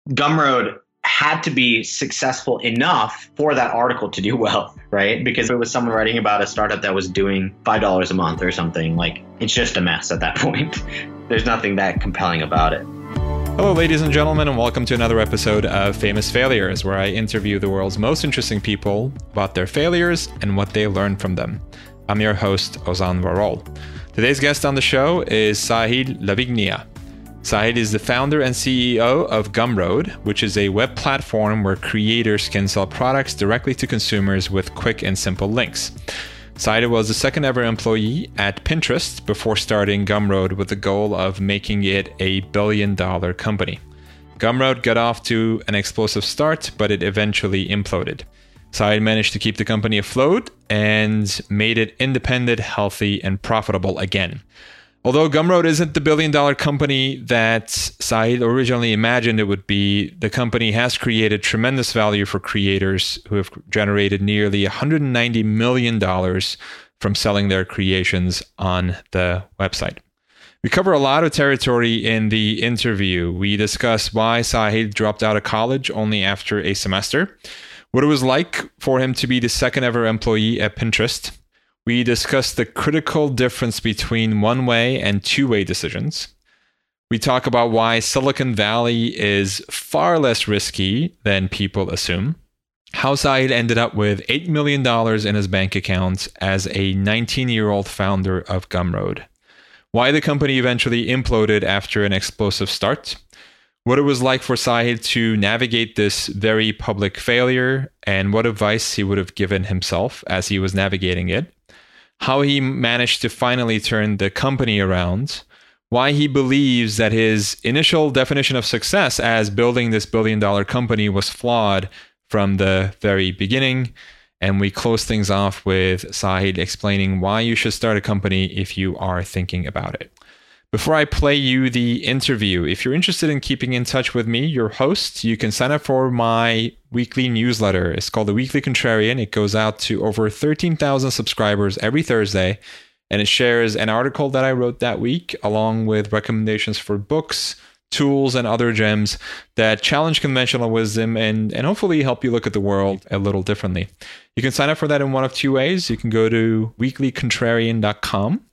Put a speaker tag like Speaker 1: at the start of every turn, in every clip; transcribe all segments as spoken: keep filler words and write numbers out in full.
Speaker 1: Gumroad had to be successful enough for that article to do well, right? Because it was someone writing about a startup that was doing five dollars a month or something. Like, it's just a mess at that point. There's nothing that compelling about it.
Speaker 2: Hello, ladies and gentlemen, and welcome to another episode of Famous Failures, where I interview the world's most interesting people about their failures and what they learned from them. I'm your host, Ozan Varol. Today's guest on the show is Sahil Lavignia. Sahil is the founder and C E O of Gumroad, which is a web platform where creators can sell products directly to consumers with quick and simple links. Sahil was the second ever employee at Pinterest before starting Gumroad with the goal of making it a billion dollar company. Gumroad got off to an explosive start, but it eventually imploded. Sahil managed to keep the company afloat and made it independent, healthy, and profitable again. Although Gumroad isn't the billion dollar company that Sahil originally imagined it would be, the company has created tremendous value for creators who have generated nearly one hundred ninety million dollars from selling their creations on the website. We cover a lot of territory in the interview. We discuss why Sahil dropped out of college only after a semester, what it was like for him to be the second ever employee at Pinterest. We discuss the critical difference between one-way and two-way decisions. We talk about why Silicon Valley is far less risky than people assume. How Sahil ended up with eight million dollars in his bank account as a nineteen-year-old founder of Gumroad. Why the company eventually imploded after an explosive start. What it was like for Sahil to navigate this very public failure, and what advice he would have given himself as he was navigating it. How he managed to finally turn the company around, why he believes that his initial definition of success as building this billion dollar company was flawed from the very beginning. And we close things off with Sahil explaining why you should start a company if you are thinking about it. Before I play you the interview, if you're interested in keeping in touch with me, your host, you can sign up for my weekly newsletter. It's called The Weekly Contrarian. It goes out to over thirteen thousand subscribers every Thursday, and it shares an article that I wrote that week, along with recommendations for books, tools, and other gems that challenge conventional wisdom and, and hopefully help you look at the world a little differently. You can sign up for that in one of two ways. You can go to weekly contrarian dot com.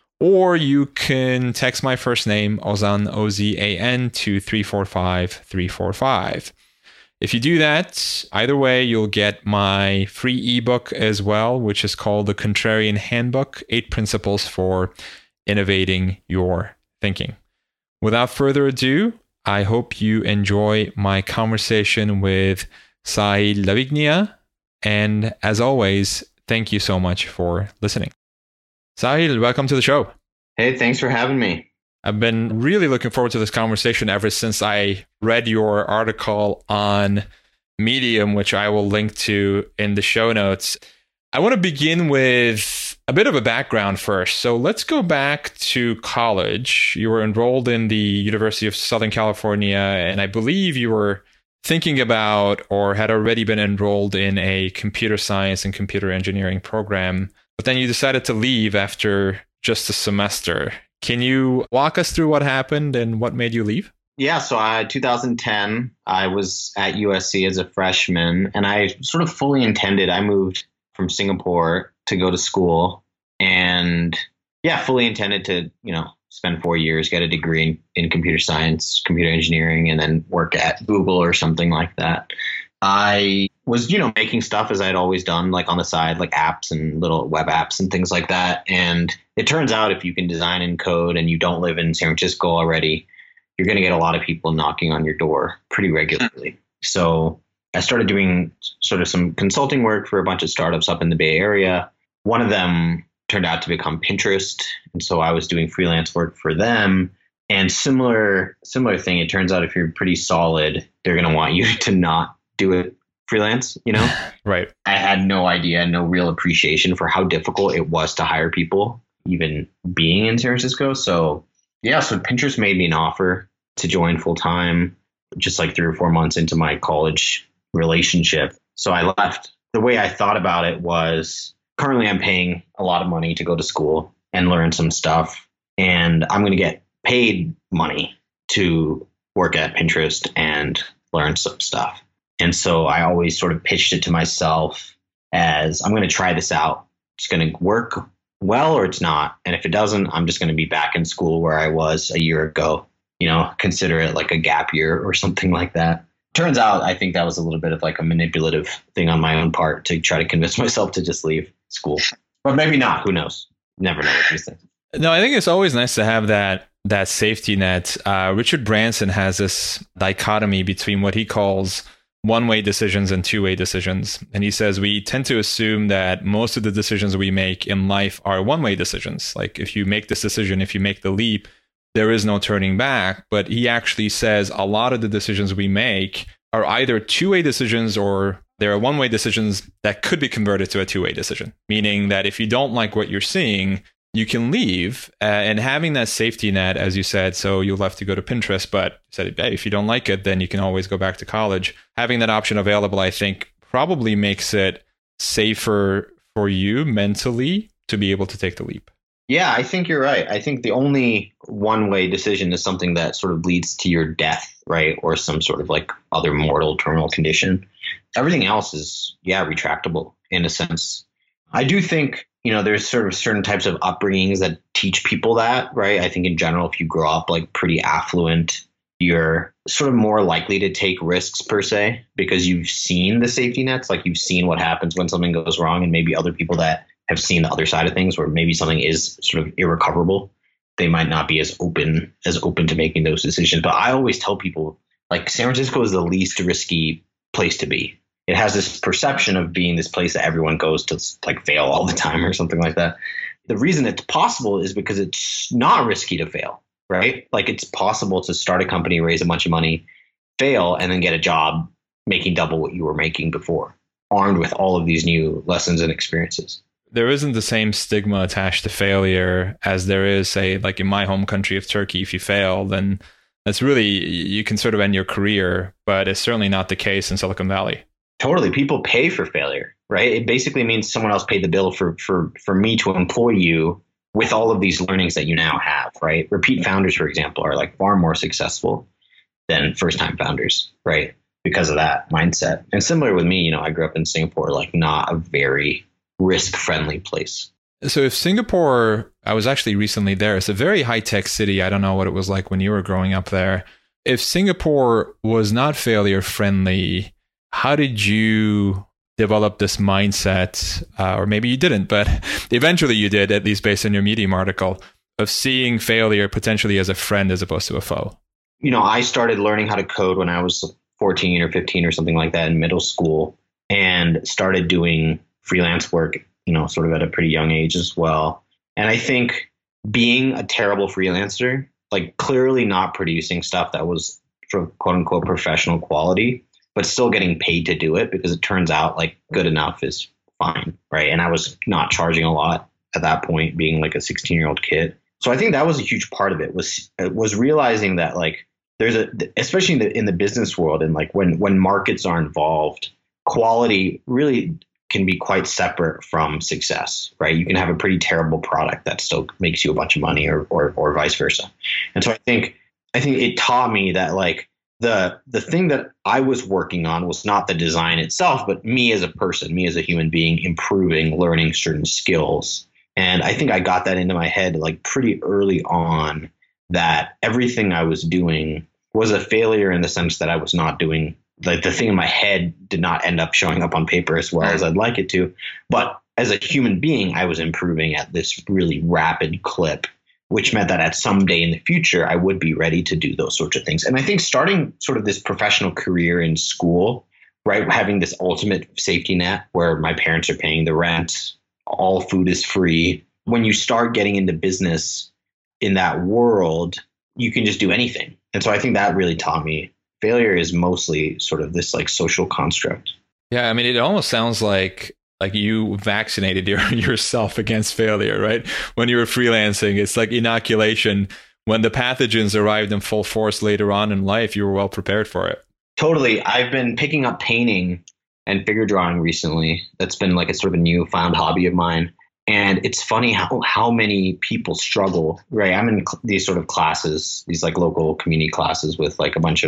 Speaker 2: Or you can text my first name, Ozan, O Z A N, to three four five three four five. If you do that, either way, you'll get my free ebook as well, which is called The Contrarian Handbook, Eight Principles for Innovating Your Thinking. Without further ado, I hope you enjoy my conversation with Sahil Lavignia. And as always, thank you so much for listening. Sahil, welcome to the show.
Speaker 1: Hey, thanks for having me.
Speaker 2: I've been really looking forward to this conversation ever since I read your article on Medium, which I will link to in the show notes. I want to begin with a bit of a background first. So let's go back to college. You were enrolled in the University of Southern California, and I believe you were thinking about or had already been enrolled in a computer science and computer engineering program. But then you decided to leave after just a semester. Can you walk us through what happened and what made you leave?
Speaker 1: Yeah, so I, twenty ten, I was at U S C as a freshman, and I sort of fully intended, I moved from Singapore to go to school, and yeah, fully intended to, you know, spend four years, get a degree in, in computer science, computer engineering, and then work at Google or something like that. I was, you know, making stuff as I'd always done, like on the side, like apps and little web apps and things like that. And it turns out if you can design and code and you don't live in San Francisco already, you're going to get a lot of people knocking on your door pretty regularly. So I started doing sort of some consulting work for a bunch of startups up in the Bay Area. One of them turned out to become Pinterest. And so I was doing freelance work for them. And similar, similar thing, it turns out if you're pretty solid, they're going to want you to not do it freelance, you know?
Speaker 2: Right.
Speaker 1: I had no idea, no real appreciation for how difficult it was to hire people, even being in San Francisco. So yeah, so Pinterest made me an offer to join full time, just like three or four months into my college relationship. So I left. The way I thought about it was currently I'm paying a lot of money to go to school and learn some stuff, and I'm going to get paid money to work at Pinterest and learn some stuff. And so I always sort of pitched it to myself as I'm going to try this out. It's going to work well or it's not. And if it doesn't, I'm just going to be back in school where I was a year ago, you know, consider it like a gap year or something like that. Turns out, I think that was a little bit of like a manipulative thing on my own part to try to convince myself to just leave school. But maybe not. Who knows? Never know with these things.
Speaker 2: No, I think it's always nice to have that that safety net. Uh, Richard Branson has this dichotomy between what he calls one-way decisions and two-way decisions. And he says we tend to assume that most of the decisions we make in life are one-way decisions. Like if you make this decision, if you make the leap, there is no turning back. But he actually says a lot of the decisions we make are either two-way decisions or there are one-way decisions that could be converted to a two-way decision, meaning that if you don't like what you're seeing, you can leave. Uh, and having that safety net, as you said, so you'll have to go to Pinterest, but you said, hey, if you don't like it, then you can always go back to college. Having that option available, I think, probably makes it safer for you mentally to be able to take the leap.
Speaker 1: Yeah, I think you're right. I think the only one-way decision is something that sort of leads to your death, right? Or some sort of like other mortal terminal condition. Everything else is, yeah, retractable in a sense. I do think, you know, there's sort of certain types of upbringings that teach people that, right? I think in general, if you grow up like pretty affluent, you're sort of more likely to take risks per se, because you've seen the safety nets, like you've seen what happens when something goes wrong, and maybe other people that have seen the other side of things where maybe something is sort of irrecoverable, they might not be as open as open to making those decisions. But I always tell people, like, San Francisco is the least risky place to be. It has this perception of being this place that everyone goes to like fail all the time or something like that. The reason it's possible is because it's not risky to fail, right? Like it's possible to start a company, raise a bunch of money, fail, and then get a job making double what you were making before, armed with all of these new lessons and experiences.
Speaker 2: There isn't the same stigma attached to failure as there is, say, like in my home country of Turkey. If you fail, then that's really, you can sort of end your career, but it's certainly not the case in Silicon Valley.
Speaker 1: Totally. People pay for failure, right? It basically means someone else paid the bill for, for, for me to employ you with all of these learnings that you now have, right? Repeat founders, for example, are like far more successful than first time founders, right? Because of that mindset. And similar with me, you know, I grew up in Singapore, like not a very risk friendly place.
Speaker 2: So if Singapore, I was actually recently there, it's a very high tech city. I don't know what it was like when you were growing up there. If Singapore was not failure friendly, how did you develop this mindset, uh, or maybe you didn't, but eventually you did, at least based on your Medium article, of seeing failure potentially as a friend as opposed to a foe?
Speaker 1: You know, I started learning how to code when I was fourteen or fifteen or something like that in middle school, and started doing freelance work, you know, sort of at a pretty young age as well. And I think being a terrible freelancer, like clearly not producing stuff that was sort of quote unquote professional quality, but still getting paid to do it, because it turns out like good enough is fine, right? And I was not charging a lot at that point, being like a sixteen year old kid. So I think that was a huge part of it, was was realizing that like there's a, especially in the in the business world, and like when when markets are involved, quality really can be quite separate from success, right? You can have a pretty terrible product that still makes you a bunch of money, or or, or vice versa. And so I think I think it taught me that like the the thing that I was working on was not the design itself, but me as a person, me as a human being, improving, learning certain skills. And I think I got that into my head like pretty early on, that everything I was doing was a failure in the sense that I was not doing, like the thing in my head did not end up showing up on paper as well as I'd like it to. But as a human being, I was improving at this really rapid clip, which meant that at some day in the future, I would be ready to do those sorts of things. And I think starting sort of this professional career in school, right, having this ultimate safety net where my parents are paying the rent, all food is free. When you start getting into business in that world, you can just do anything. And so I think that really taught me failure is mostly sort of this like social construct.
Speaker 2: Yeah, I mean, it almost sounds like like you vaccinated your, yourself against failure, right? When you were freelancing, it's like inoculation. When the pathogens arrived in full force later on in life, you were well prepared for it.
Speaker 1: Totally. I've been picking up painting and figure drawing recently. That's been like a sort of a newfound hobby of mine. And it's funny how, how many people struggle, right? I'm in cl- these sort of classes, these like local community classes with like a bunch of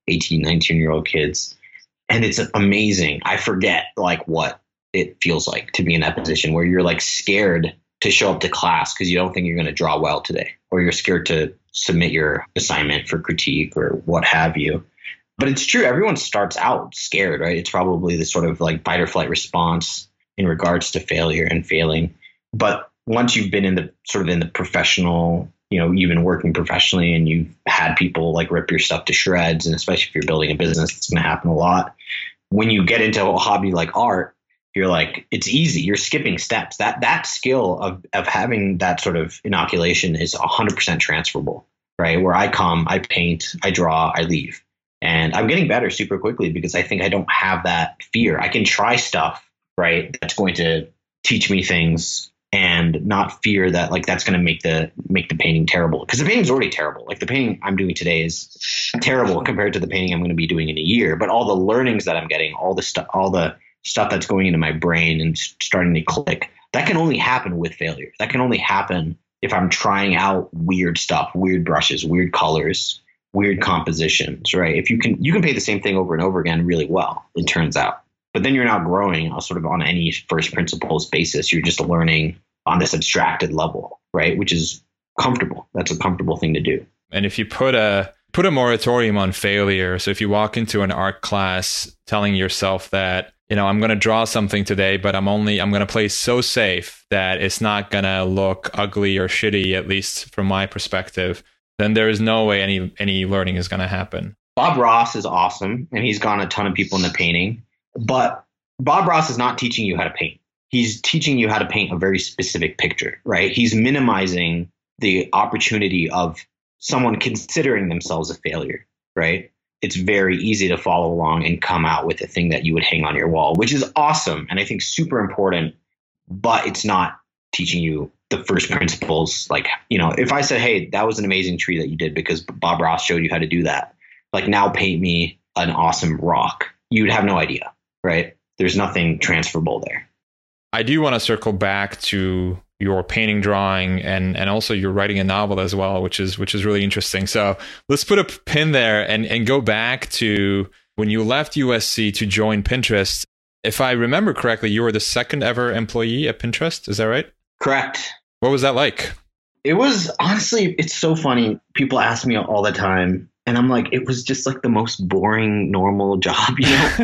Speaker 1: eighteen, nineteen year old kids. And it's amazing. I forget like what it feels like to be in that position where you're like scared to show up to class because you don't think you're going to draw well today, or you're scared to submit your assignment for critique or what have you. But it's true. Everyone starts out scared, right? It's probably the sort of like fight or flight response in regards to failure and failing. But once you've been in the sort of in the professional, you know, you've been working professionally and you've had people like rip your stuff to shreds, and especially if you're building a business, it's going to happen a lot. When you get into a hobby like art, you're like, it's easy. You're skipping steps. That that skill of of having that sort of inoculation is one hundred percent transferable, right? Where I come, I paint, I draw, I leave. And I'm getting better super quickly because I think I don't have that fear. I can try stuff, right, that's going to teach me things and not fear that like that's going to make the make the painting terrible, because the painting is already terrible. Like the painting I'm doing today is terrible compared to the painting I'm going to be doing in a year. But all the learnings that I'm getting, all the stuff, all the stuff that's going into my brain and starting to click, that can only happen with failure. That can only happen if I'm trying out weird stuff, weird brushes, weird colors, weird compositions, right? If you can, you can paint the same thing over and over again really well, it turns out. But then you're not growing sort of on any first principles basis. You're just learning on this abstracted level, right? Which is comfortable. That's a comfortable thing to do.
Speaker 2: And if you put a put a moratorium on failure, so if you walk into an art class telling yourself that, you know, I'm going to draw something today, but I'm only I'm going to play so safe that it's not going to look ugly or shitty, at least from my perspective, then there is no way any any learning is going to happen.
Speaker 1: Bob Ross is awesome, and he's gotten a ton of people into painting. But Bob Ross is not teaching you how to paint. He's teaching you how to paint a very specific picture, right? He's minimizing the opportunity of someone considering themselves a failure, right? It's very easy to follow along and come out with a thing that you would hang on your wall, which is awesome and I think super important, but it's not teaching you the first principles. Like, you know, if I said, hey, that was an amazing tree that you did because Bob Ross showed you how to do that, like now paint me an awesome rock, you'd have no idea. Right? There's nothing transferable there.
Speaker 2: I do want to circle back to your painting, drawing, and and also you're writing a novel as well, which is which is really interesting. So let's put a pin there and and go back to when you left U S C to join Pinterest. If I remember correctly, you were the second ever employee at Pinterest. Is that right?
Speaker 1: Correct.
Speaker 2: What was that like?
Speaker 1: It was honestly, it's so funny. People ask me all the time. And I'm like, it was just like the most boring, normal job, you know,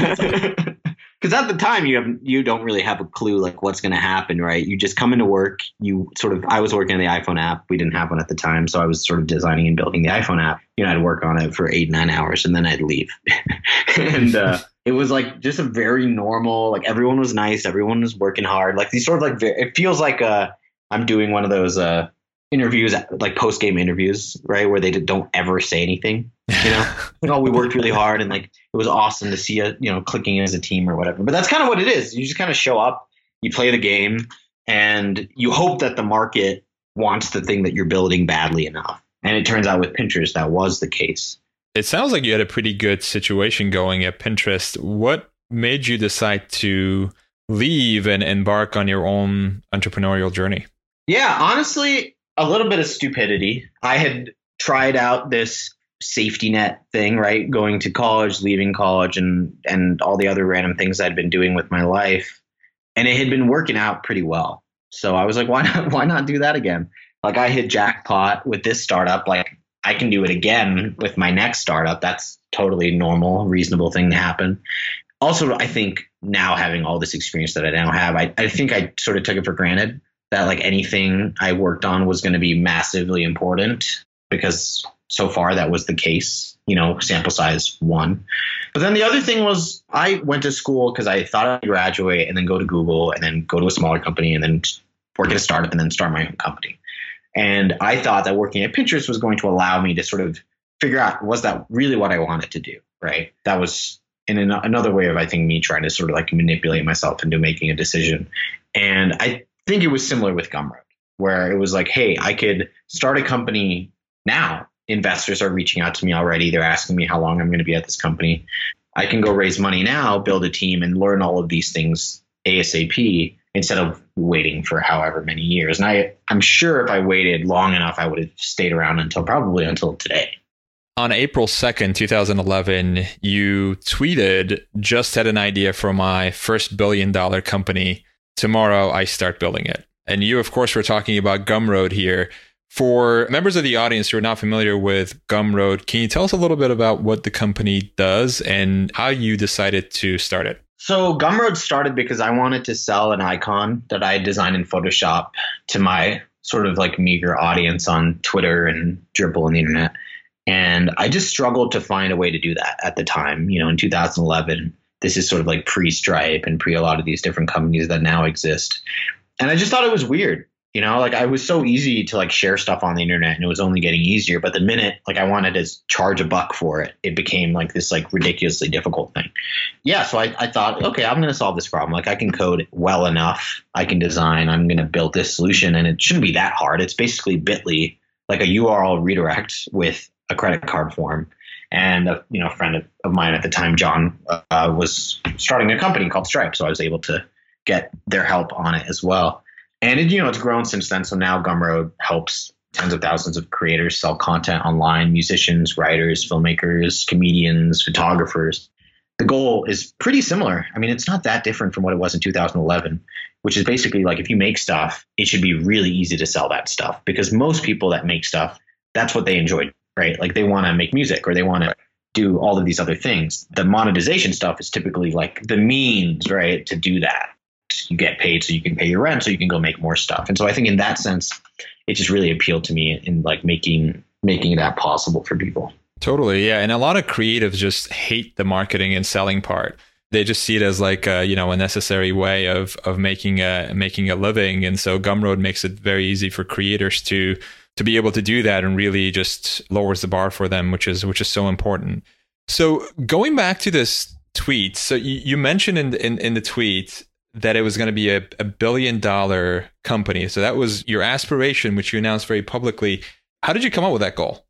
Speaker 1: because at the time you have you don't really have a clue like what's going to happen. Right. You just come into work. You sort of I was working on the iPhone app. We didn't have one at the time. So I was sort of designing and building the iPhone app. You know, I'd work on it for eight, nine hours and then I'd leave. and uh, it was like just a very normal, like everyone was nice. Everyone was working hard. Like these sort of like it feels like uh, I'm doing one of those uh interviews, like post game interviews, right, where they don't ever say anything, you know. You know, we worked really hard and like it was awesome to see you, you know, clicking as a team or whatever. But that's kind of what it is. You just kind of show up, you play the game, and you hope that the market wants the thing that you're building badly enough. And it turns out with Pinterest that was the case.
Speaker 2: It sounds like you had a pretty good situation going at Pinterest. What made you decide to leave and embark on your own entrepreneurial journey?
Speaker 1: Yeah, honestly, a little bit of stupidity. I had tried out this safety net thing, right? Going to college, leaving college, and and all the other random things I'd been doing with my life. And it had been working out pretty well. So I was like, why not, why not do that again? Like I hit jackpot with this startup. Like I can do it again with my next startup. That's totally normal, reasonable thing to happen. Also, I think now having all this experience that I now have, I, I think I sort of took it for granted that like anything I worked on was going to be massively important, because so far that was the case, you know, sample size one. But then the other thing was I went to school because I thought I'd graduate and then go to Google and then go to a smaller company and then work at a startup and then start my own company. And I thought that working at Pinterest was going to allow me to sort of figure out, was that really what I wanted to do? Right. That was in an, another way of, I think, me trying to sort of like manipulate myself into making a decision. And I I think it was similar with Gumroad, where it was like, hey, I could start a company now. Investors are reaching out to me already. They're asking me how long I'm going to be at this company. I can go raise money now, build a team, and learn all of these things ASAP instead of waiting for however many years. And I, I'm sure if I waited long enough, I would have stayed around until probably until today.
Speaker 2: On April second, twenty eleven, you tweeted, just had an idea for my first billion dollar company. Tomorrow I start building it. And you, of course, were talking about Gumroad here. For members of the audience who are not familiar with Gumroad, can you tell us a little bit about what the company does and how you decided to start it?
Speaker 1: So Gumroad started because I wanted to sell an icon that I designed in Photoshop to my sort of like meager audience on Twitter and Dribble and the internet. And I just struggled to find a way to do that at the time. You know, in two thousand eleven, this is sort of like pre-Stripe and pre a lot of these different companies that now exist. And I just thought it was weird. You know, like I was so easy to like share stuff on the internet and it was only getting easier. But the minute like I wanted to charge a buck for it, it became like this like ridiculously difficult thing. Yeah. So I, I thought, okay, I'm going to solve this problem. Like I can code well enough. I can design. I'm going to build this solution and it shouldn't be that hard. It's basically bit dot l y, like a U R L redirect with a credit card form. And a you know, friend of, of mine at the time, John, uh, was starting a company called Stripe. So I was able to get their help on it as well. And it, you know, it's grown since then. So now Gumroad helps tens of thousands of creators sell content online, musicians, writers, filmmakers, comedians, photographers. The goal is pretty similar. I mean, it's not that different from what it was in two thousand eleven, which is basically like if you make stuff, it should be really easy to sell that stuff because most people that make stuff, that's what they enjoy. Right? Like they want to make music or they want to do all of these other things. The monetization stuff is typically like the means, right, to do that. You get paid so you can pay your rent, so you can go make more stuff. And so I think in that sense, it just really appealed to me in like making making that possible for people.
Speaker 2: Totally. Yeah. And a lot of creatives just hate the marketing and selling part. They just see it as like a, you know, a necessary way of of making a making a living. And so Gumroad makes it very easy for creators to to be able to do that and really just lowers the bar for them, which is which is so important. So going back to this tweet, so you, you mentioned in, in in the tweet that it was going to be a, a billion dollar company. So that was your aspiration, which you announced very publicly. How did you come up with that goal?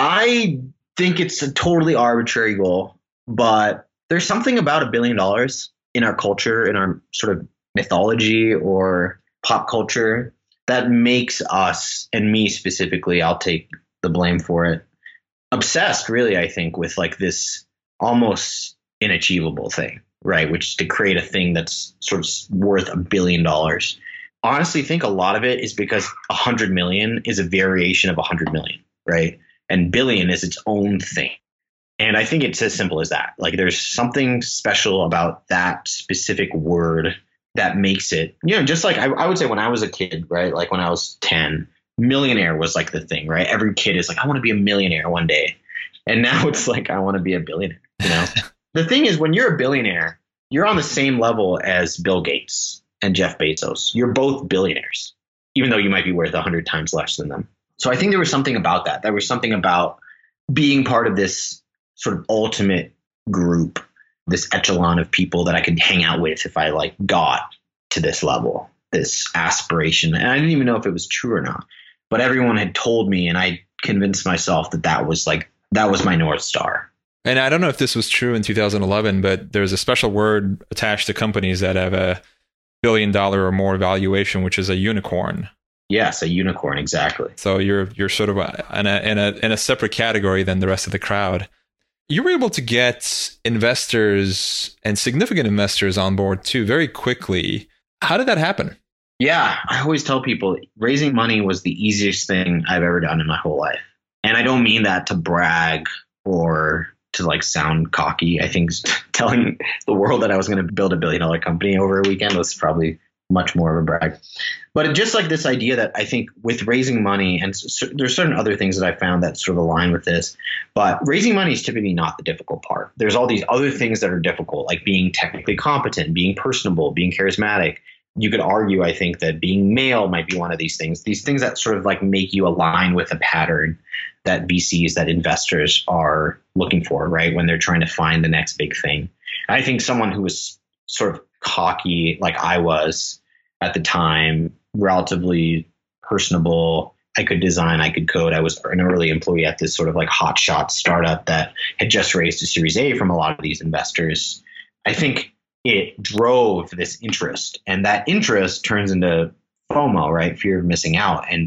Speaker 1: I think it's a totally arbitrary goal, but there's something about a billion dollars in our culture, in our sort of mythology or pop culture that makes us, and me specifically, I'll take the blame for it, obsessed really, I think, with like this almost inachievable thing, right? Which is to create a thing that's sort of worth a billion dollars. Honestly, think a lot of it is because a hundred million is a variation of a hundred million, right? And billion is its own thing. And I think it's as simple as that. Like there's something special about that specific word that makes it, you know, just like I, I would say when I was a kid, right? Like when I was ten, millionaire was like the thing, right? Every kid is like, I want to be a millionaire one day. And now it's like, I want to be a billionaire, you know? The thing is, when you're a billionaire, you're on the same level as Bill Gates and Jeff Bezos. You're both billionaires, even though you might be worth a hundred times less than them. So I think there was something about that. There was something about being part of this sort of ultimate group, this echelon of people that I could hang out with if I like got to this level, this aspiration. And I didn't even know if it was true or not, but everyone had told me, and I convinced myself that that was like, that was my North Star.
Speaker 2: And I don't know if this was true in two thousand eleven, but there's a special word attached to companies that have a billion dollar or more valuation, which is a unicorn.
Speaker 1: Yes, a unicorn, exactly.
Speaker 2: So you're you're sort of a, in a in a in a separate category than the rest of the crowd. You were able to get investors and significant investors on board too very quickly. How did that happen?
Speaker 1: Yeah, I always tell people raising money was the easiest thing I've ever done in my whole life. And I don't mean that to brag or to like sound cocky. I think telling the world that I was going to build a billion dollar company over a weekend was probably much more of a brag. But it just like this idea that I think with raising money, and so, there's certain other things that I found that sort of align with this, but raising money is typically not the difficult part. There's all these other things that are difficult, like being technically competent, being personable, being charismatic. You could argue, I think, that being male might be one of these things, these things that sort of like make you align with a pattern that V Cs, that investors are looking for, right? When they're trying to find the next big thing. I think someone who was sort of cocky, like I was at the time, relatively personable, I could design, I could code. I was an early employee at this sort of like hotshot startup that had just raised a Series A from a lot of these investors. I think it drove this interest, and that interest turns into FOMO, right? Fear of missing out. And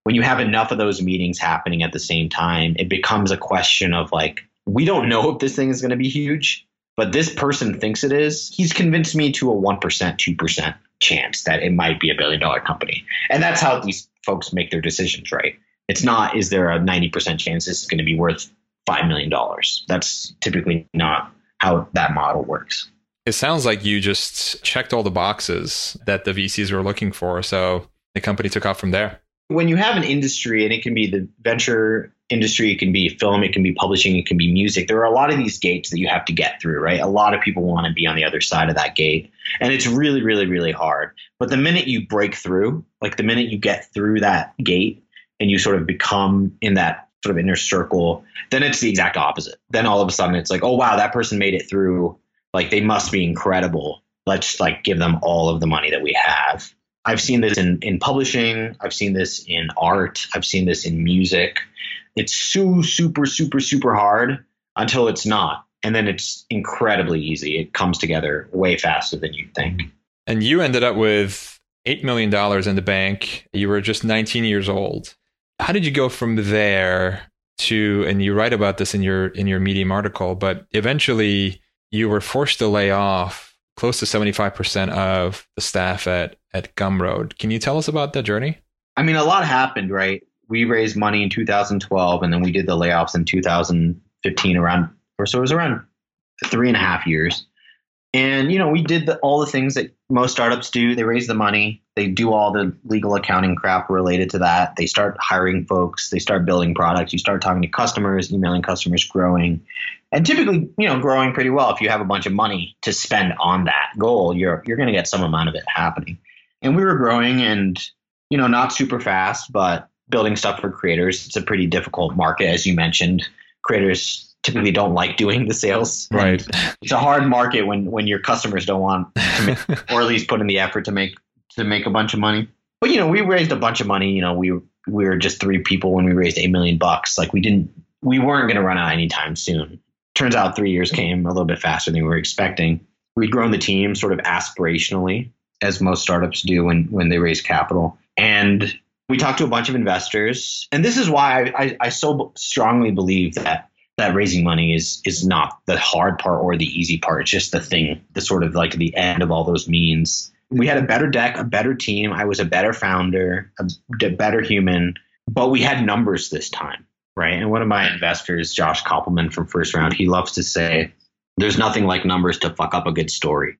Speaker 1: when you have enough of those meetings happening at the same time, it becomes a question of like, we don't know if this thing is going to be huge, but this person thinks it is. He's convinced me to a one percent, two percent chance that it might be a billion dollar company. And that's how these folks make their decisions, right? It's not, is there a ninety percent chance this is going to be worth five million dollars? That's typically not how that model works.
Speaker 2: It sounds like you just checked all the boxes that the V Cs were looking for. So the company took off from there.
Speaker 1: When you have an industry, and it can be the venture industry, it can be film, it can be publishing, it can be music, there are a lot of these gates that you have to get through, right? A lot of people want to be on the other side of that gate. And it's really, really, really hard. But the minute you break through, like the minute you get through that gate and you sort of become in that sort of inner circle, then it's the exact opposite. Then all of a sudden it's like, oh, wow, that person made it through. Like they must be incredible. Let's like give them all of the money that we have. I've seen this in, in publishing. I've seen this in art. I've seen this in music. It's so super, super, super hard until it's not. And then it's incredibly easy. It comes together way faster than you'd think.
Speaker 2: And you ended up with eight million dollars in the bank. You were just nineteen years old. How did you go from there to, and you write about this in your in your Medium article, but eventually you were forced to lay off close to seventy-five percent of the staff at, at Gumroad. Can you tell us about that journey?
Speaker 1: I mean, a lot happened, right? We raised money in two thousand twelve, and then we did the layoffs in two thousand fifteen, around, or so it was around three and a half years. And, you know, we did the, all the things that most startups do. They raise the money. They do all the legal accounting crap related to that. They start hiring folks. They start building products. You start talking to customers, emailing customers, growing. And typically, you know, growing pretty well. If you have a bunch of money to spend on that goal, you're you're going to get some amount of it happening. And we were growing and, you know, not super fast, but building stuff for creators. It's a pretty difficult market, as you mentioned. Creators typically don't like doing the sales.
Speaker 2: Right.
Speaker 1: And it's a hard market when when your customers don't want to make, or at least put in the effort to make to make a bunch of money. But, you know, we raised a bunch of money. You know, we we were just three people when we raised eight million bucks. Like we didn't, we weren't going to run out anytime soon. Turns out three years came a little bit faster than we were expecting. We'd grown the team sort of aspirationally, as most startups do when when they raise capital. And we talked to a bunch of investors. And this is why I, I, I so strongly believe that that raising money is is not the hard part or the easy part. It's just the thing, the sort of like the end of all those means. We had a better deck, a better team. I was a better founder, a better human, but we had numbers this time, right? And one of my investors, Josh Koppelman from First Round, he loves to say, there's nothing like numbers to fuck up a good story.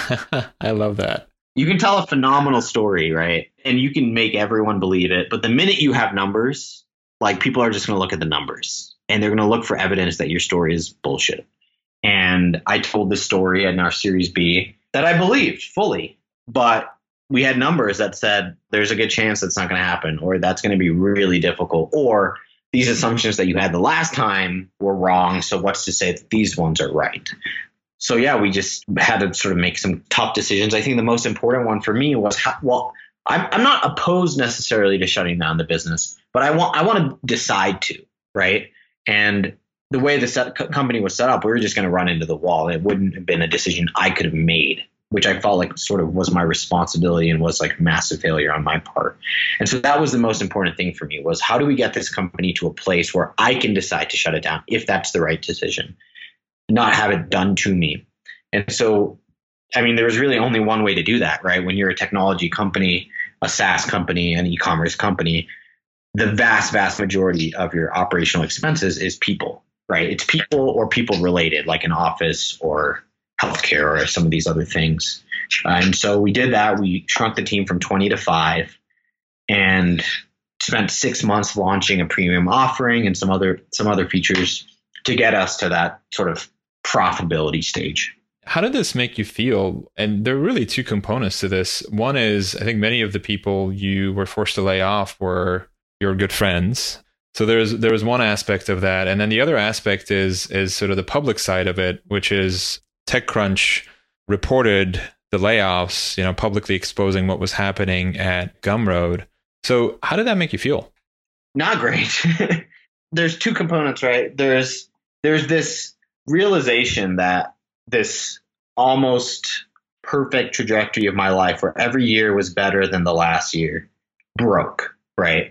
Speaker 2: I love that.
Speaker 1: You can tell a phenomenal story, right? And you can make everyone believe it. But the minute you have numbers, like people are just going to look at the numbers and they're going to look for evidence that your story is bullshit. And I told this story in our Series B that I believed fully, but we had numbers that said there's a good chance that's not going to happen, or that's going to be really difficult, or these assumptions that you had the last time were wrong. So what's to say that these ones are right? So yeah, we just had to sort of make some tough decisions. I think the most important one for me was, how, well, I'm, I'm not opposed necessarily to shutting down the business, but I want I want to decide to, right? And the way the set, company was set up, we were just going to run into the wall. It wouldn't have been a decision I could have made, which I felt like sort of was my responsibility and was like massive failure on my part. And so that was the most important thing for me, was how do we get this company to a place where I can decide to shut it down if that's the right decision, not have it done to me. And so, I mean, there was really only one way to do that, right? When you're a technology company, a SaaS company, an e-commerce company, the vast, vast majority of your operational expenses is people, right? It's people or people related, like an office or healthcare or some of these other things. Uh, and so we did that. We shrunk the team from twenty to five and spent six months launching a premium offering and some other some other features to get us to that sort of profitability stage.
Speaker 2: How did this make you feel? And there are really two components to this. One is, I think many of the people you were forced to lay off were your good friends. So there's there was one aspect of that. And then the other aspect is is sort of the public side of it, which is TechCrunch reported the layoffs, you know, publicly exposing what was happening at Gumroad. So how did that make you feel?
Speaker 1: Not great. There's two components, right? There's there's this realization that this almost perfect trajectory of my life, where every year was better than the last year, broke, right?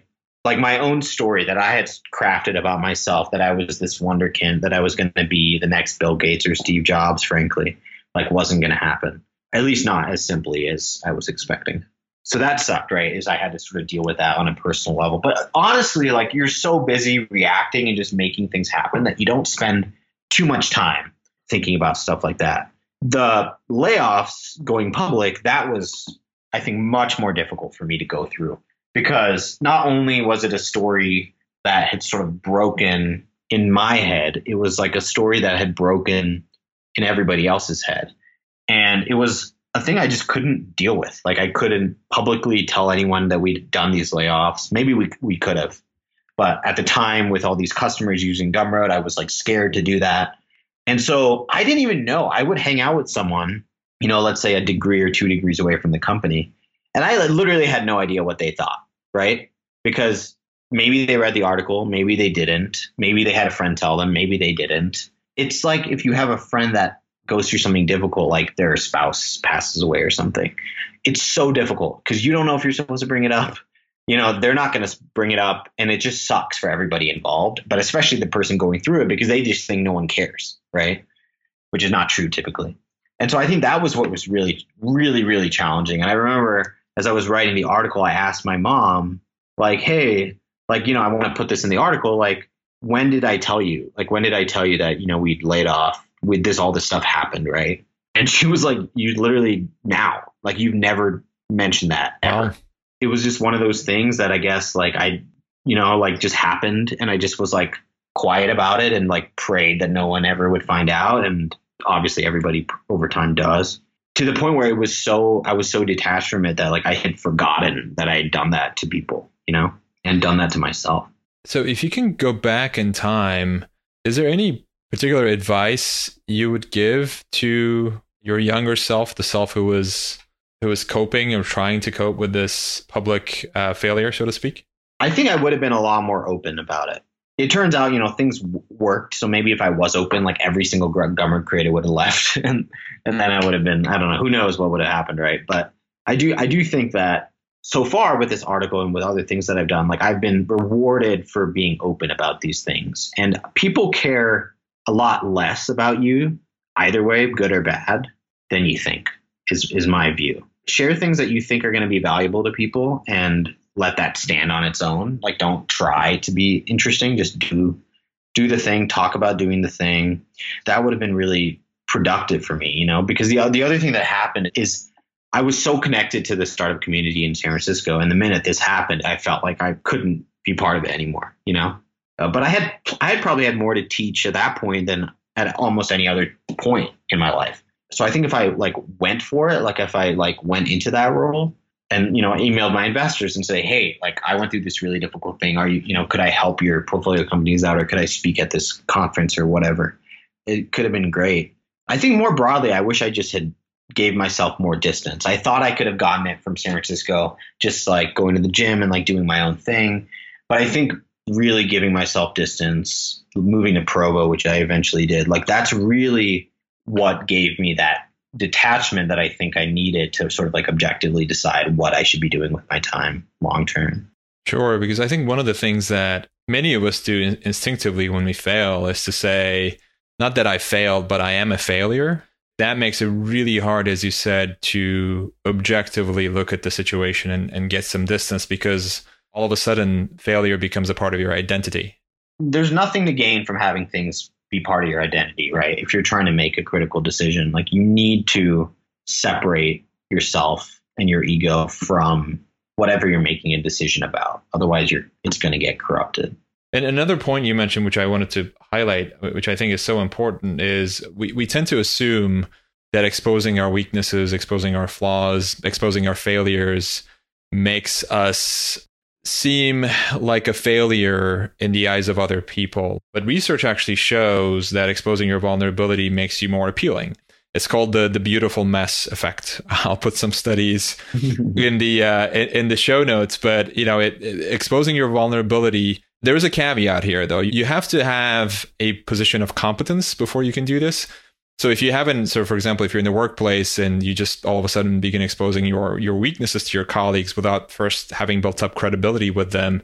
Speaker 1: like my own story that I had crafted about myself, that I was this wonderkind, that I was going to be the next Bill Gates or Steve Jobs, frankly, like wasn't going to happen, at least not as simply as I was expecting. So that sucked, right? Is I had to sort of deal with that on a personal level. But honestly, like you're so busy reacting and just making things happen that you don't spend too much time thinking about stuff like that. The layoffs going public, that was, I think, much more difficult for me to go through, because not only was it a story that had sort of broken in my head, it was like a story that had broken in everybody else's head. And it was a thing I just couldn't deal with. Like I couldn't publicly tell anyone that we'd done these layoffs. Maybe we we could have, but at the time with all these customers using Gumroad, I was like scared to do that. And so I didn't even know. I would hang out with someone, you know, let's say a degree or two degrees away from the company, and I literally had no idea what they thought, right? Because maybe they read the article, maybe they didn't, maybe they had a friend tell them, maybe they didn't. It's like if you have a friend that goes through something difficult, like their spouse passes away or something. It's so difficult because you don't know if you're supposed to bring it up. You know, they're not going to bring it up, and it just sucks for everybody involved, but especially the person going through it, because they just think no one cares, right? Which is not true typically. And so I think that was what was really, really, really challenging. And I remember as I was writing the article, I asked my mom, like, hey, like, you know, I want to put this in the article. Like, when did I tell you? Like, when did I tell you that, you know, we'd laid off? With this, all this stuff happened, right? And she was like, you literally now, like you've never mentioned that ever. Wow. It was just one of those things that I guess like I, you know, like just happened, and I just was like quiet about it and like prayed that no one ever would find out. And obviously everybody over time does, to the point where it was so, I was so detached from it that like I had forgotten that I had done that to people, you know, and done that to myself.
Speaker 2: So if you can go back in time, is there any particular advice you would give to your younger self, the self who was who was coping or trying to cope with this public uh, failure, so to speak?
Speaker 1: I think I would have been a lot more open about it. It turns out, you know, things w- worked. So maybe if I was open, like every single Gumroad creator would have left, and and then I would have been, I don't know, who knows what would have happened, right? But I do I do think that so far with this article and with other things that I've done, like I've been rewarded for being open about these things, and people care a lot less about you either way, good or bad, than you think is, is my view. Share things that you think are going to be valuable to people and let that stand on its own. Like don't try to be interesting. Just do, do the thing, talk about doing the thing. That would have been really productive for me, you know, because the, the other thing that happened is I was so connected to the startup community in San Francisco. And the minute this happened, I felt like I couldn't be part of it anymore, you know? Uh, but I had I had probably had more to teach at that point than at almost any other point in my life. So I think if I like went for it, like if I like went into that role and, you know, emailed my investors and say, hey, like I went through this really difficult thing. Are you, you know, could I help your portfolio companies out, or could I speak at this conference or whatever? It could have been great. I think more broadly, I wish I just had gave myself more distance. I thought I could have gotten it from San Francisco, just like going to the gym and like doing my own thing. But I think really giving myself distance, moving to Provo, which I eventually did, like that's really what gave me that detachment that I think I needed to sort of like objectively decide what I should be doing with my time long term.
Speaker 2: Sure, because I think one of the things that many of us do instinctively when we fail is to say, not that I failed, but I am a failure. That makes it really hard, as you said, to objectively look at the situation and, and get some distance, because all of a sudden failure becomes a part of your identity.
Speaker 1: There's nothing to gain from having things be part of your identity, right? If you're trying to make a critical decision, like you need to separate yourself and your ego from whatever you're making a decision about. Otherwise, you're it's going to get corrupted.
Speaker 2: And another point you mentioned, which I wanted to highlight, which I think is so important, is we, we tend to assume that exposing our weaknesses, exposing our flaws, exposing our failures makes us seem like a failure in the eyes of other people. But research actually shows that exposing your vulnerability makes you more appealing. It's called the the beautiful mess effect. I'll put some studies in the uh, in, in the show notes. But you know, it, it, exposing your vulnerability. There is a caveat here, though. You have to have a position of competence before you can do this. So if you haven't, so for example, if you're in the workplace and you just all of a sudden begin exposing your your weaknesses to your colleagues without first having built up credibility with them,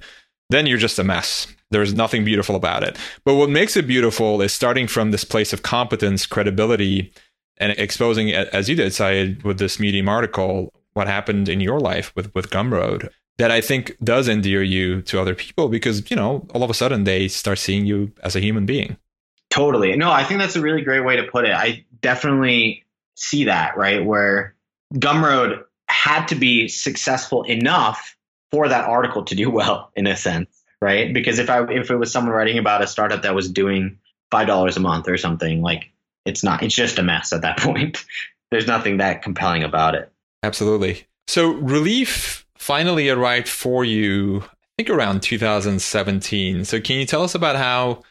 Speaker 2: then you're just a mess. There's nothing beautiful about it. But what makes it beautiful is starting from this place of competence, credibility, and exposing, as you did, Syed, with this Medium article, what happened in your life with, with Gumroad, that I think does endear you to other people because, you know, all of a sudden they start seeing you as a human being.
Speaker 1: Totally. No, I think that's a really great way to put it. I definitely see that, right? Where Gumroad had to be successful enough for that article to do well, in a sense, right? Because if I if it was someone writing about a startup that was doing five dollars a month or something, like it's not, it's just a mess at that point. There's nothing that compelling about it.
Speaker 2: Absolutely. So Relief finally arrived for you, I think around two thousand seventeen. So can you tell us about how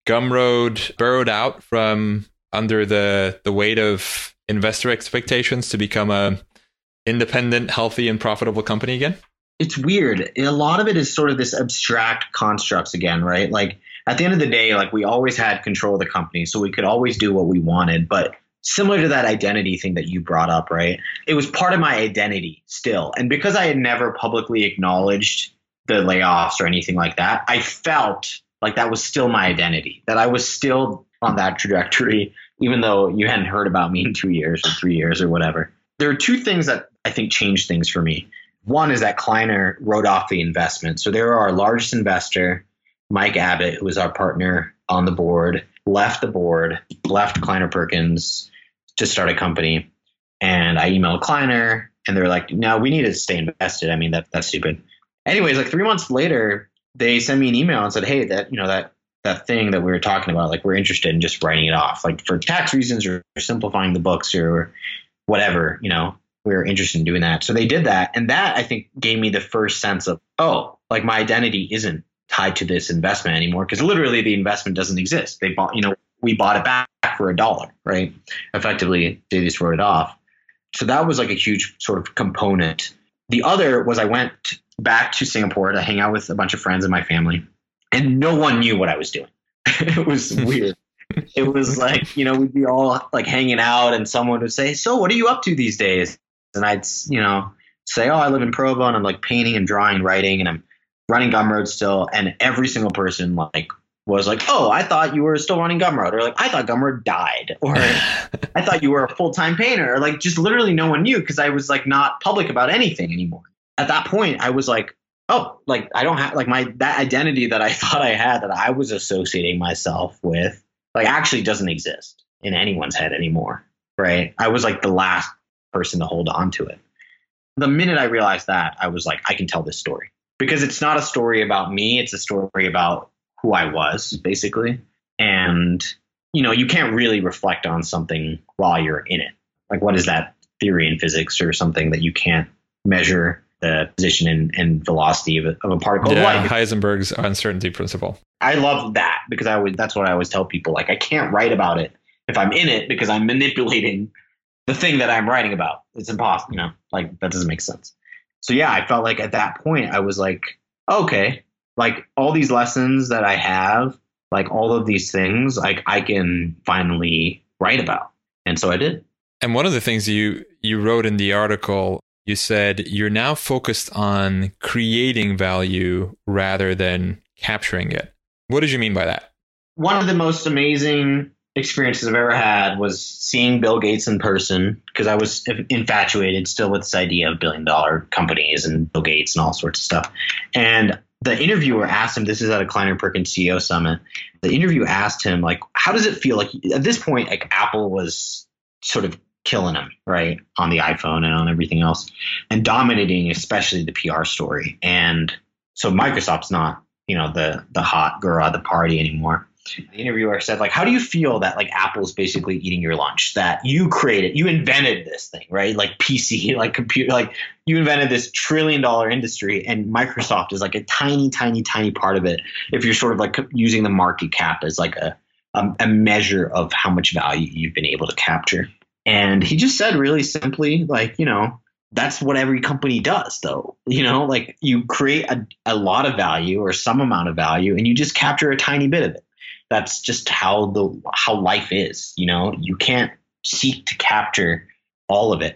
Speaker 2: Gumroad burrowed out from under the, the weight of investor expectations to become a independent, healthy, and profitable company again?
Speaker 1: It's weird. A lot of it is sort of this abstract constructs again, right? Like at the end of the day, like we always had control of the company, so we could always do what we wanted. But similar to that identity thing that you brought up, right? It was part of my identity still. And because I had never publicly acknowledged the layoffs or anything like that, I felt like that was still my identity, that I was still on that trajectory, even though you hadn't heard about me in two years or three years or whatever. There are two things that I think changed things for me. One is that Kleiner wrote off the investment. So they were our largest investor, Mike Abbott, who was our partner on the board, left the board, left Kleiner Perkins to start a company. And I emailed Kleiner and they were like, no, we need to stay invested. I mean, that that's stupid. Anyways, like three months later, they sent me an email and said, hey, that, you know, that that thing that we were talking about, like we're interested in just writing it off, like for tax reasons or simplifying the books or whatever, you know, we were interested in doing that. So they did that. And that I think gave me the first sense of, oh, like my identity isn't tied to this investment anymore. Because literally the investment doesn't exist. They bought, you know, we bought it back for a dollar, right? Effectively, they just wrote it off. So that was like a huge sort of component. The other was I went back to Singapore to hang out with a bunch of friends and my family. And no one knew what I was doing. It was weird. It was like, you know, we'd be all like hanging out and someone would say, so what are you up to these days? And I'd, you know, say, oh, I live in Provo and I'm like painting and drawing, writing, and I'm running Gumroad still. And every single person like was like, oh, I thought you were still running Gumroad, or like, I thought Gumroad died, or I thought you were a full-time painter, or like just literally no one knew because I was like not public about anything anymore. At that point, I was like, oh, like I don't have like my that identity that I thought I had that I was associating myself with like actually doesn't exist in anyone's head anymore. Right. I was like the last person to hold on to it. The minute I realized that, I was like, I can tell this story because it's not a story about me. It's a story about who I was, basically. And, you know, you can't really reflect on something while you're in it. Like, what is that theory in physics or something that you can't measure the position and, and velocity of a, of a particle?
Speaker 2: Yeah,
Speaker 1: like,
Speaker 2: Heisenberg's uncertainty principle.
Speaker 1: I love that because I would, that's what I always tell people. Like, I can't write about it if I'm in it because I'm manipulating the thing that I'm writing about. It's impossible, you know, like that doesn't make sense. So yeah, I felt like at that point I was like, okay, like all these lessons that I have, like all of these things, like I can finally write about. And so I did.
Speaker 2: And one of the things you, you wrote in the article, you said you're now focused on creating value rather than capturing it. What did you mean by that?
Speaker 1: One of the most amazing experiences I've ever had was seeing Bill Gates in person because I was infatuated still with this idea of billion dollar companies and Bill Gates and all sorts of stuff. And the interviewer asked him, this is at a Kleiner Perkins C E O summit. The interview asked him, like, how does it feel? Like at this point, like Apple was sort of killing him, right, on the iPhone and on everything else and dominating, especially the P R story. And so Microsoft's not, you know, the the hot girl at the party anymore. The interviewer said, like, how do you feel that like Apple's basically eating your lunch, that you created, you invented this thing, right? Like P C, like computer, like you invented this trillion dollar industry and Microsoft is like a tiny, tiny, tiny part of it. If you're sort of like using the market cap as like a, a, a measure of how much value you've been able to capture. And he just said really simply, like, you know, that's what every company does, though. You know, like you create a, a lot of value or some amount of value and you just capture a tiny bit of it. That's just how the how life is. You know, you can't seek to capture all of it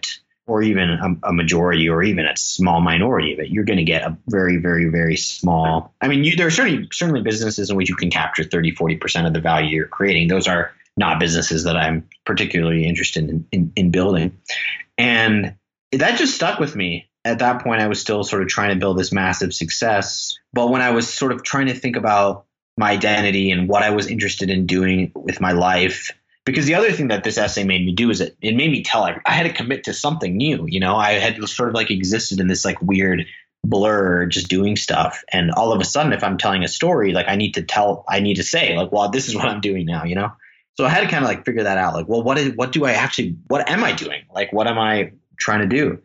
Speaker 1: or even a, a majority, or even a small minority of it. You're going to get a very, very, very small. I mean, you, there are certainly, certainly businesses in which you can capture thirty, forty percent of the value you're creating. Those are not businesses that I'm particularly interested in, in, in building. And that just stuck with me. At that point, I was still sort of trying to build this massive success. But when I was sort of trying to think about my identity and what I was interested in doing with my life, because the other thing that this essay made me do is it, it made me tell I, I had to commit to something new. You know, I had sort of like existed in this like weird blur, just doing stuff. And all of a sudden, if I'm telling a story, like I need to tell, I need to say like, well, this is what I'm doing now, you know? So I had to kind of like figure that out. Like, well, what is, what do I actually, what am I doing? Like, what am I trying to do?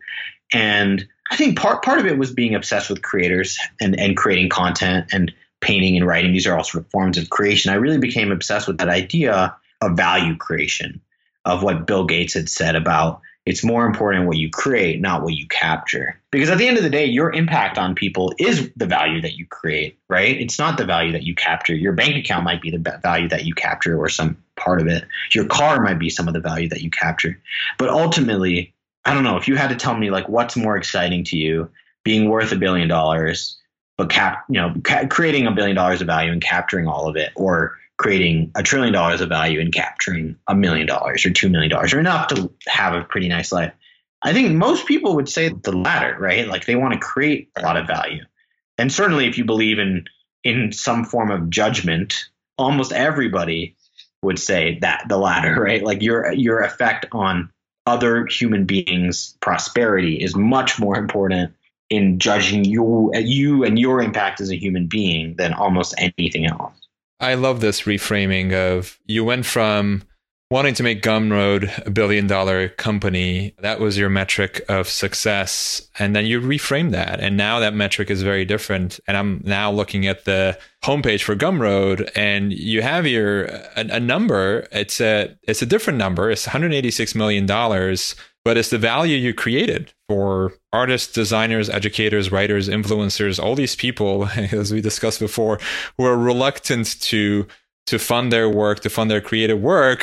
Speaker 1: And I think part, part of it was being obsessed with creators and, and creating content and painting and writing. These are all sort of forms of creation. I really became obsessed with that idea of value creation, of what Bill Gates had said about it's more important what you create, not what you capture. Because at the end of the day, your impact on people is the value that you create, right? It's not the value that you capture. Your bank account might be the value that you capture, or some part of it. Your car might be some of the value that you capture. But ultimately, I don't know, if you had to tell me like what's more exciting to you, being worth a billion dollars, but cap, you know, ca- creating a billion dollars of value and capturing all of it, or creating a trillion dollars of value and capturing a million dollars or two million dollars, or enough to have a pretty nice life. I think most people would say the latter, right? Like they want to create a lot of value. And certainly if you believe in, in some form of judgment, almost everybody would say that the latter, right? Like your, your effect on other human beings' prosperity is much more important in judging you, you and your impact as a human being than almost anything else.
Speaker 2: I love this reframing of you went from wanting to make Gumroad a billion dollar company. That was your metric of success. And then you reframe that. And now that metric is very different. And I'm now looking at the homepage for Gumroad, and you have here a, a number. It's a, it's a different number. It's one hundred eighty-six million dollars, but it's the value you created for artists, designers, educators, writers, influencers, all these people, as we discussed before, who are reluctant to to fund their work, to fund their creative work,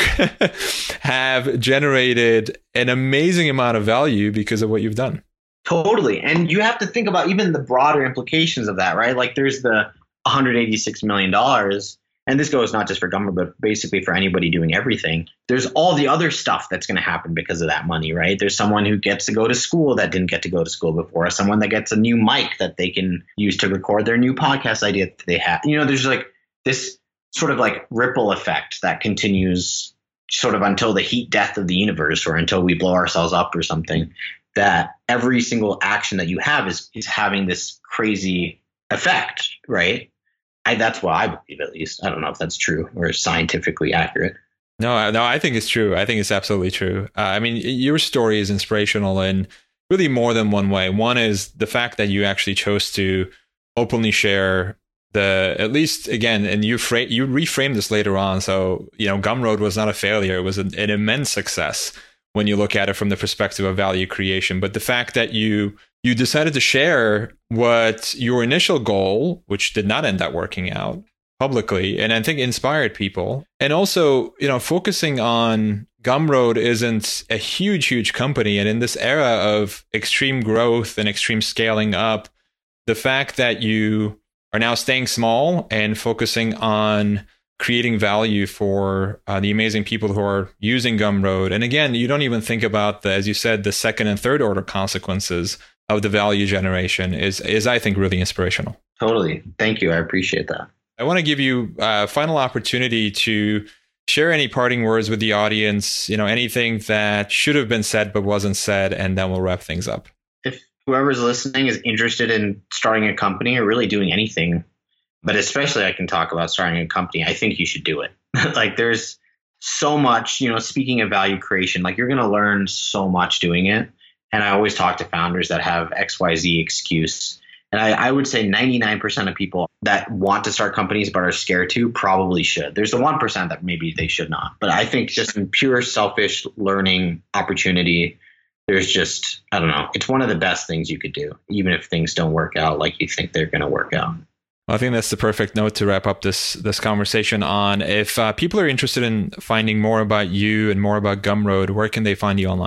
Speaker 2: have generated an amazing amount of value because of what you've done.
Speaker 1: Totally. And you have to think about even the broader implications of that, right? Like there's the one hundred eighty-six million dollars. And this goes not just for Gumroad, but basically for anybody doing everything. There's all the other stuff that's going to happen because of that money, right? There's someone who gets to go to school that didn't get to go to school before, someone that gets a new mic that they can use to record their new podcast idea that they have. You know, there's like this sort of like ripple effect that continues sort of until the heat death of the universe, or until we blow ourselves up or something, that every single action that you have is, is having this crazy effect, right? I, that's what I believe, at least. I don't know if that's true or scientifically accurate.
Speaker 2: No, no, I think it's true. I think it's absolutely true. Uh, I mean, your story is inspirational in really more than one way. One is the fact that you actually chose to openly share the, at least again, and you fra- you reframed this later on. So, you know, Gumroad was not a failure. It was an, an immense success when you look at it from the perspective of value creation. But the fact that you you decided to share what your initial goal, which did not end up working out publicly, and I think inspired people. And also, you know, focusing on Gumroad isn't a huge, huge company. And in this era of extreme growth and extreme scaling up, the fact that you are now staying small and focusing on creating value for uh, the amazing people who are using Gumroad. And again, you don't even think about the, as you said, the second and third order consequences of the value generation is, is I think, really inspirational.
Speaker 1: Totally. Thank you. I appreciate that.
Speaker 2: I want to give you a final opportunity to share any parting words with the audience, you know, anything that should have been said but wasn't said, and then we'll wrap things up.
Speaker 1: If whoever's listening is interested in starting a company or really doing anything, but especially I can talk about starting a company, I think you should do it. Like there's so much, you know, speaking of value creation, like you're going to learn so much doing it. And I always talk to founders that have X Y Z excuse. And I, I would say ninety-nine percent of people that want to start companies but are scared to probably should. There's the one percent that maybe they should not. But I think just in pure selfish learning opportunity, there's just, I don't know, it's one of the best things you could do, even if things don't work out like you think they're going to work out.
Speaker 2: Well, I think that's the perfect note to wrap up this this conversation on. If uh, people are interested in finding more about you and more about Gumroad, where can they find you online?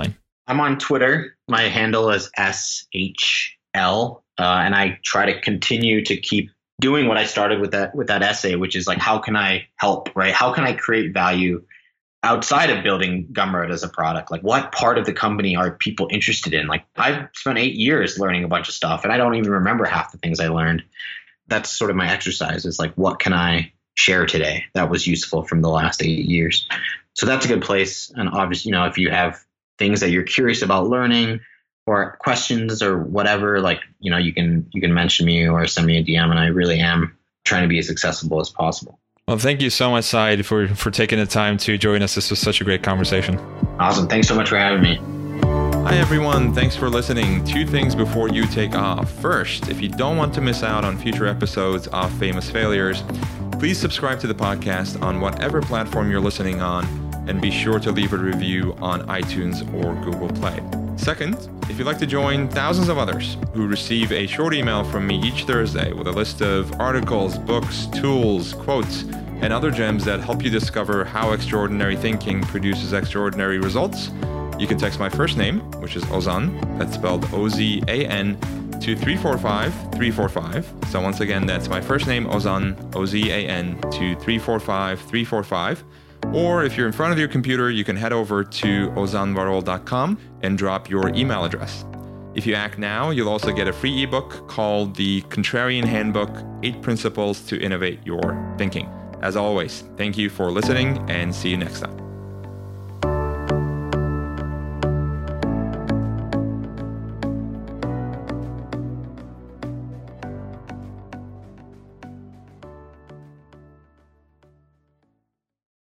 Speaker 1: I'm on Twitter. My handle is S H L, uh, and I try to continue to keep doing what I started with that with that essay, which is like, how can I help, right? How can I create value outside of building Gumroad as a product? Like, what part of the company are people interested in? Like, I've spent eight years learning a bunch of stuff, and I don't even remember half the things I learned. That's sort of my exercise, is like, what can I share today that was useful from the last eight years? So that's a good place. And obviously, you know, if you have things that you're curious about learning or questions or whatever, like, you know, you can you can mention me or send me a D M, and I really am trying to be as accessible as possible.
Speaker 2: Well, thank you so much, Saeed, for, for taking the time to join us. This was such a great conversation.
Speaker 1: Awesome. Thanks so much for having me.
Speaker 2: Hi, everyone. Thanks for listening. Two things before you take off. First, if you don't want to miss out on future episodes of Famous Failures, please subscribe to the podcast on whatever platform you're listening on, and be sure to leave a review on iTunes or Google Play. Second, if you'd like to join thousands of others who receive a short email from me each Thursday with a list of articles, books, tools, quotes, and other gems that help you discover how extraordinary thinking produces extraordinary results, you can text my first name, which is Ozan, that's spelled O Z A N, to three four five three four five. So once again, that's my first name, Ozan, O Z A N, to three four five three four five. Or if you're in front of your computer, you can head over to ozan varol dot com and drop your email address. If you act now, you'll also get a free ebook called The Contrarian Handbook, Eight Principles to Innovate Your Thinking. As always, thank you for listening, and see you next time.